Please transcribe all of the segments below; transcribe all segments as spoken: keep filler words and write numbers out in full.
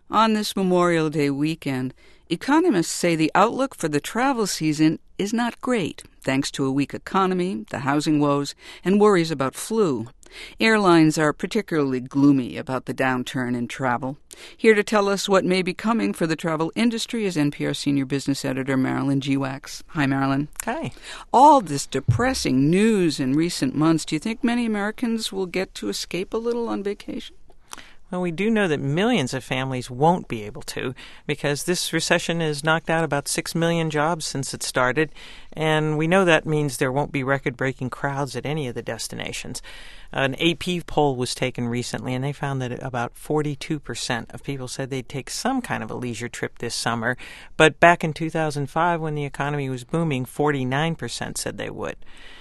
On this Memorial Day weekend, economists say the outlook for the travel season is not great, thanks to a weak economy, the housing woes, and worries about flu. Airlines are particularly gloomy about the downturn in travel. Here to tell us what may be coming for the travel industry is N P R senior business editor Marilyn Geewax. Hi, Marilyn. Hi. All this depressing news in recent months, do you think many Americans will get to escape a little on vacation? Well, we do know that millions of families won't be able to, because this recession has knocked out about six million jobs since it started, and we know that means there won't be record-breaking crowds at any of the destinations. An A P poll was taken recently, and they found that about forty-two percent of people said they'd take some kind of a leisure trip this summer, but back in two thousand five, when the economy was booming, forty-nine percent said they would.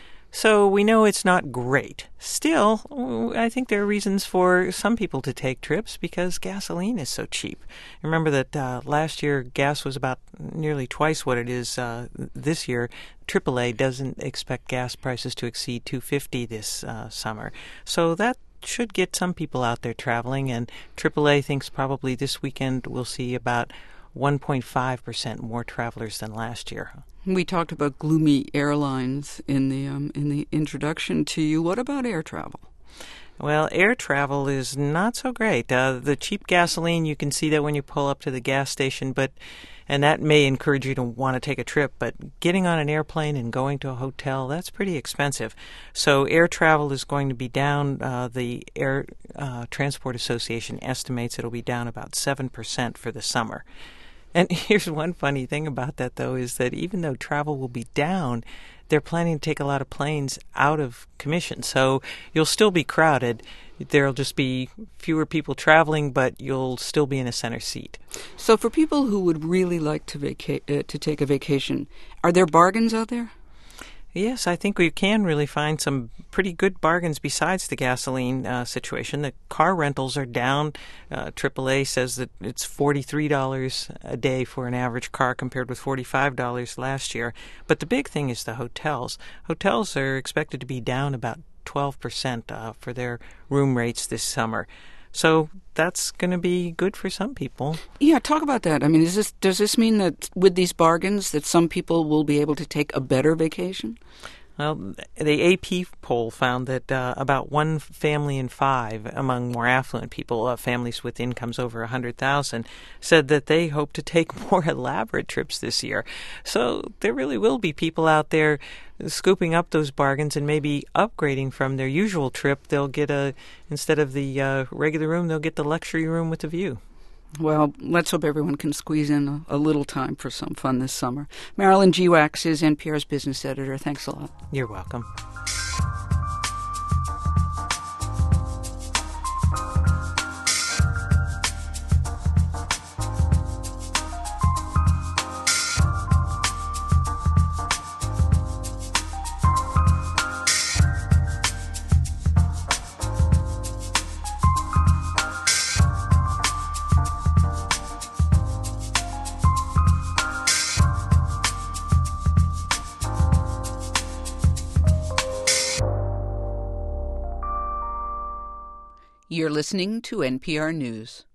So we know it's not great. Still, I think there are reasons for some people to take trips because gasoline is so cheap. Remember that uh, last year gas was about nearly twice what it is uh, this year. triple A doesn't expect gas prices to exceed two dollars and fifty cents this uh, summer. So that should get some people out there traveling, and triple A thinks probably this weekend we'll see about one point five percent more travelers than last year. We talked about gloomy airlines in the um, in the introduction to you. What about air travel? Well, air travel is not so great. Uh, the cheap gasoline, you can see that when you pull up to the gas station, but and that may encourage you to want to take a trip, but getting on an airplane and going to a hotel, that's pretty expensive. So air travel is going to be down. Uh, the Air uh, Transport Association estimates it'll be down about seven percent for the summer. And here's one funny thing about that, though, is that even though travel will be down, they're planning to take a lot of planes out of commission. So you'll still be crowded. There'll just be fewer people traveling, but you'll still be in a center seat. So for people who would really like to vaca- uh, to take a vacation, are there bargains out there? Yes, I think we can really find some pretty good bargains besides the gasoline uh, situation. The car rentals are down. Uh, triple A says that it's forty-three dollars a day for an average car compared with forty-five dollars last year. But the big thing is the hotels. Hotels are expected to be down about twelve percent uh, for their room rates this summer. So that's going to be good for some people. Yeah, talk about that. I mean, is this does this mean that with these bargains that some people will be able to take a better vacation? Well, the A P poll found that uh, about one family in five among more affluent people, uh, families with incomes over one hundred thousand dollars, said that they hope to take more elaborate trips this year. So there really will be people out there scooping up those bargains and maybe upgrading from their usual trip. They'll get a, instead of the uh, regular room, they'll get the luxury room with a view. Well, let's hope everyone can squeeze in a, a little time for some fun this summer. Marilyn Geewax is N P R's business editor. Thanks a lot. You're welcome. You're listening to N P R News.